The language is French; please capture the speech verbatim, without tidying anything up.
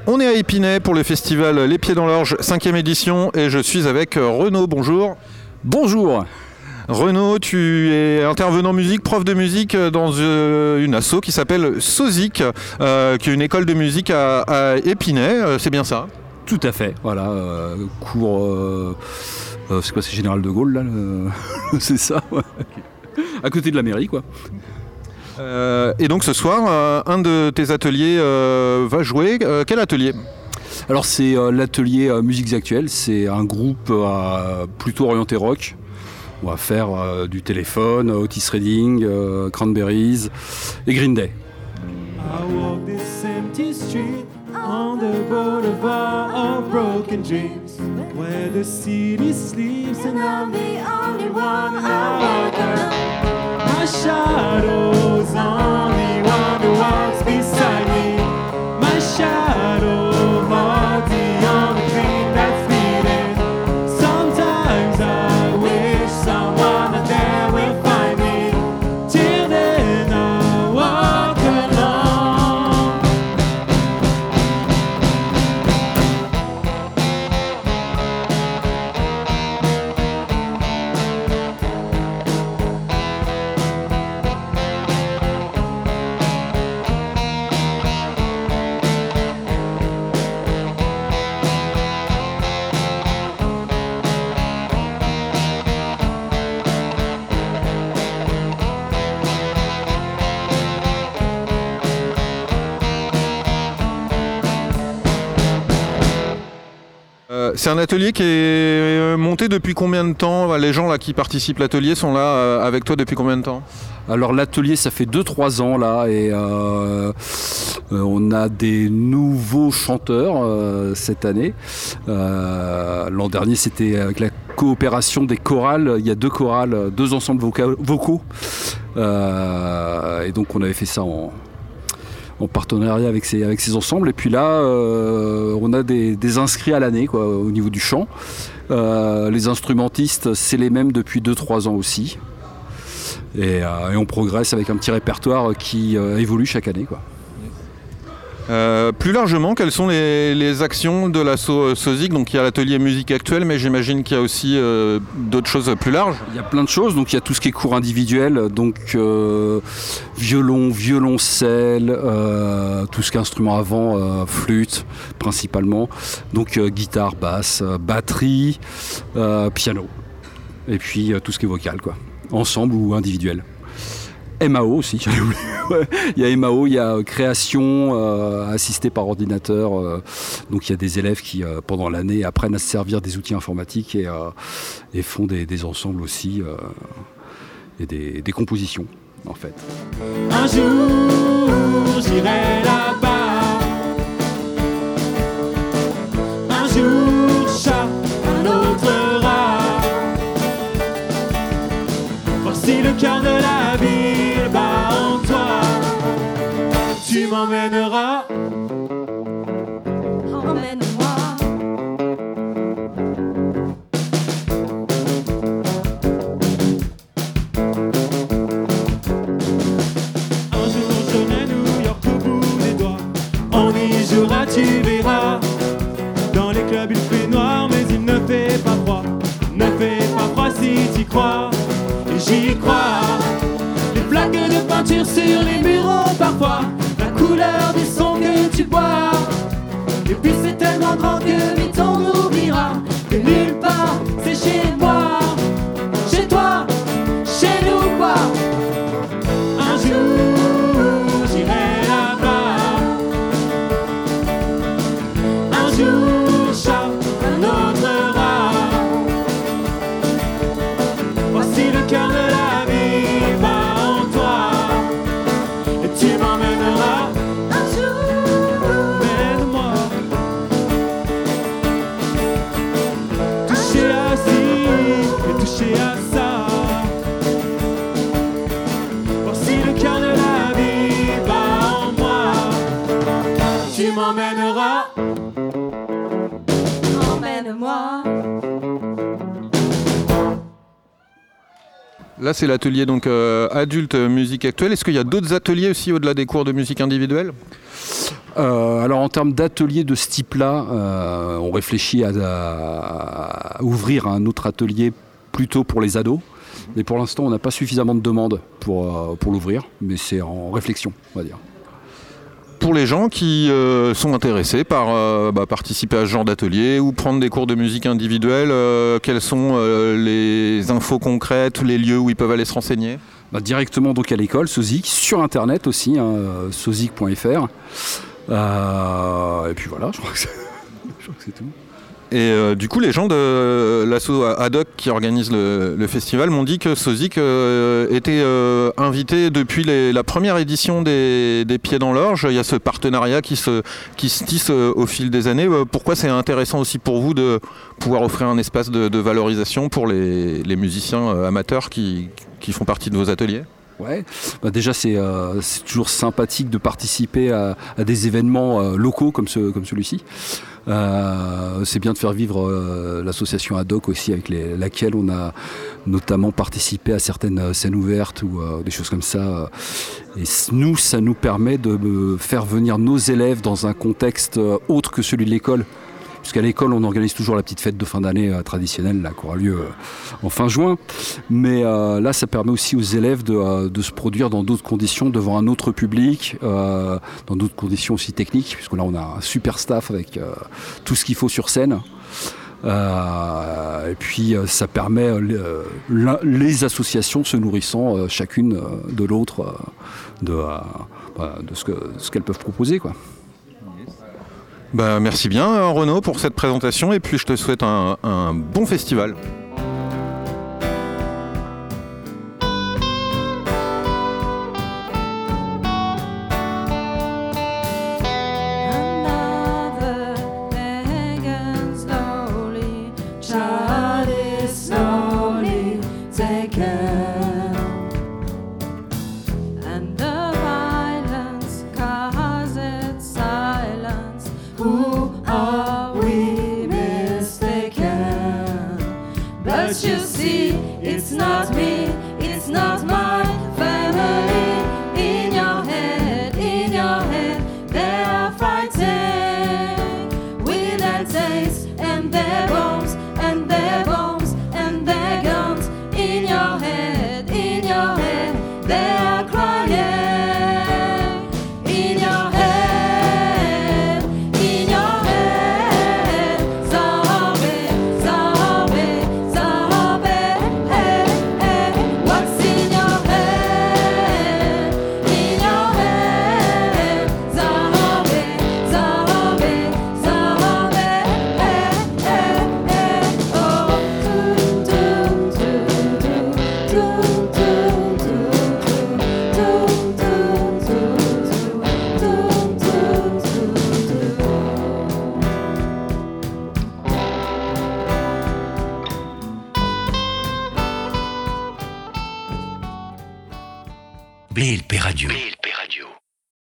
On est à Épinay pour le festival Les Pieds dans l'Orge, cinquième édition, et je suis avec Renaud. Bonjour. Bonjour. Renaud, tu es intervenant musique, prof de musique dans une asso qui s'appelle Sozik, euh, qui est une école de musique à, à Épinay, c'est bien ça? Tout à fait, voilà, euh, cours, euh, euh, c'est quoi, c'est Général de Gaulle là, le... c'est ça, ouais. À côté de la mairie quoi. Euh, et donc ce soir, euh, un de tes ateliers euh, va jouer, euh, quel atelier? Alors c'est euh, l'atelier euh, Musiques Actuelles, c'est un groupe euh, plutôt orienté rock. On va faire euh, du Téléphone, Otis Redding, euh, Cranberries et Green Day. I walk this empty street on the boulevard of broken dreams, where the city sleeps and I'm the only one I walk alone. My shadow's only one who walks beside me. My shadow holds the only dream that's bleeding. Sometimes I wish someone out there will find me. Till then I walk alone. Euh, c'est un atelier qui est monté depuis combien de temps? Les gens là qui participent à l'atelier sont là euh, avec toi depuis combien de temps? Alors l'atelier ça fait deux trois ans là et euh, euh, on a des nouveaux chanteurs euh, cette année. Euh, l'an dernier c'était avec la coopération des chorales, il y a deux chorales, deux ensembles voca- vocaux euh, et donc on avait fait ça en... en partenariat avec ces, avec ces ensembles. Et puis là, euh, on a des, des inscrits à l'année quoi, au niveau du chant. Euh, les instrumentistes, c'est les mêmes depuis deux trois ans aussi. Et, euh, et on progresse avec un petit répertoire qui euh, évolue chaque année, quoi. Euh, plus largement, quelles sont les, les actions de l'asso Sozik? Donc il y a l'atelier musique actuelle, mais j'imagine qu'il y a aussi euh, d'autres choses plus larges. Il y a plein de choses, donc il y a tout ce qui est cours individuel, donc euh, violon, violoncelle, euh, tout ce qui est instrument avant, euh, flûte principalement, donc euh, guitare, basse, euh, batterie, euh, piano, et puis euh, tout ce qui est vocal, quoi, ensemble ou individuel. M A O aussi, j'allais oublier. Ouais. Il y a M A O, il y a création euh, assistée par ordinateur. Euh, donc il y a des élèves qui, euh, pendant l'année, apprennent à se servir des outils informatiques et, euh, et font des, des ensembles aussi euh, et des, des compositions, en fait. Un jour, j'irai là-bas. Un jour, chat, un autre rat. Voici le cœur de la ville bat en toi. Tu m'emmèneras. Emmène-moi. Un jour j'aurai New York au bout des doigts. On y jouera, tu verras. Dans les clubs il fait noir mais il ne fait pas froid. Ne fait pas froid si t'y crois. Et j'y crois. Les plaques de peinture sur les bureaux parfois. La couleur des sons que tu bois. Et puis c'est tellement grand que vite on oubliera. Que nulle part c'est chez moi. Chez toi, chez nous quoi. Un jour j'irai là-bas. Un jour chat, un autre rat. Voici le cœur de la vie bat en toi. Et tu m'emmèneras. Un jour. Mène-moi. Toucher à ci et toucher à ça. Voici le cœur de la vie bat en moi. Tu m'emmèneras. Emmène-moi. Là, c'est l'atelier donc euh, adulte musique actuelle. Est-ce qu'il y a d'autres ateliers aussi au-delà des cours de musique individuelle? Euh, alors en termes d'atelier de ce type-là, euh, on réfléchit à, à, à ouvrir un autre atelier plutôt pour les ados. Mais pour l'instant, on n'a pas suffisamment de demandes pour, euh, pour l'ouvrir, mais c'est en réflexion, on va dire. Pour les gens qui euh, sont intéressés par euh, bah, participer à ce genre d'atelier ou prendre des cours de musique individuels, euh, quelles sont euh, les infos concrètes, les lieux où ils peuvent aller se renseigner ? Bah, directement donc à l'école, Sozik, sur internet aussi, hein, sozik point f r. Euh, et puis voilà, je crois que c'est, je crois que c'est tout. Et euh, du coup, les gens de l'asso Ad Hoc qui organise le, le festival m'ont dit que Sozik euh, était euh, invité depuis les, la première édition des, des Pieds dans l'Orge. Il y a ce partenariat qui se, qui se tisse euh, au fil des années. Euh, pourquoi c'est intéressant aussi pour vous de pouvoir offrir un espace de, de valorisation pour les, les musiciens euh, amateurs qui, qui font partie de vos ateliers ? Ouais, bah déjà c'est, euh, c'est toujours sympathique de participer à, à des événements euh, locaux comme, ce, comme celui-ci. Euh, c'est bien de faire vivre euh, l'association Ad Hoc aussi, avec les, laquelle on a notamment participé à certaines scènes ouvertes ou euh, des choses comme ça. Et nous, ça nous permet de euh, faire venir nos élèves dans un contexte euh, autre que celui de l'école. Puisqu'à l'école, on organise toujours la petite fête de fin d'année euh, traditionnelle là, qui aura lieu euh, en fin juin. Mais euh, là, ça permet aussi aux élèves de, euh, de se produire dans d'autres conditions, devant un autre public, euh, dans d'autres conditions aussi techniques, puisque là, on a un super staff avec euh, tout ce qu'il faut sur scène. Euh, et puis, euh, ça permet euh, les associations se nourrissant euh, chacune euh, de l'autre euh, de, euh, de ce, que, ce qu'elles peuvent proposer, quoi. Bah, merci bien Renaud pour cette présentation et puis je te souhaite un, un bon festival. Blé L P Radio.